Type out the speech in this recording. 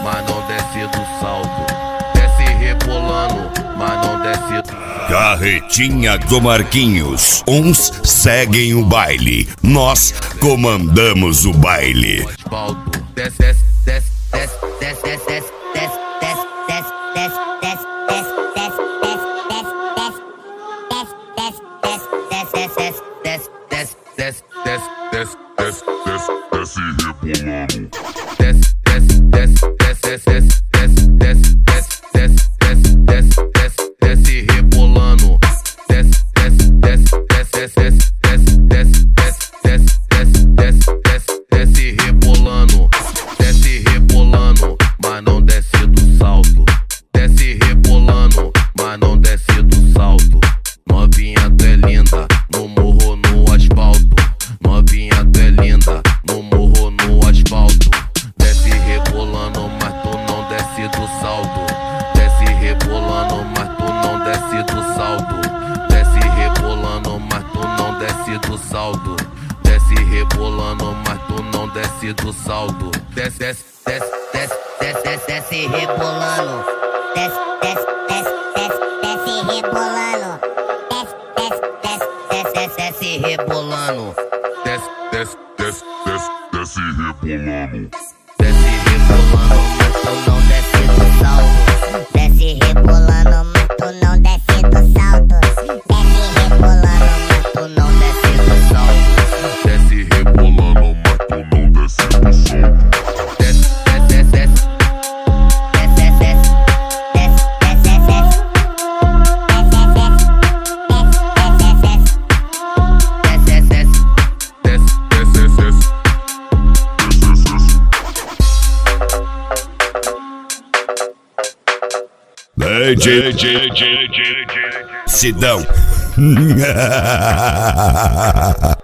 mas não desce do salto. Desce rebolando, mas não desce do... Carretinha do Marquinhos. Uns seguem o baile, nós comandamos o baile. Asfalto. Desce, desce, desce, desce, desce, desce, desce, desce, desce, desce, desce, desce rebolando, mas tu não desce do salto. Desce, desce, desce, desce, desce, desce, desce rebolando. Desce, desce, desce, desce, desce rebolando. Desce, desce, desce, desce, desce, desce rebolando. Desce, desce, desce, desce, desce rebolando. Desce rebolando, mas tu não desce do salto. Desce rebolando, mas tu não desce do salto. Desce rebolando, mas tu não desce do salto. Desce rebolando, mas tu não desce do salto. Desce, desce, desce, desce, desce, desce, desce, Sidão.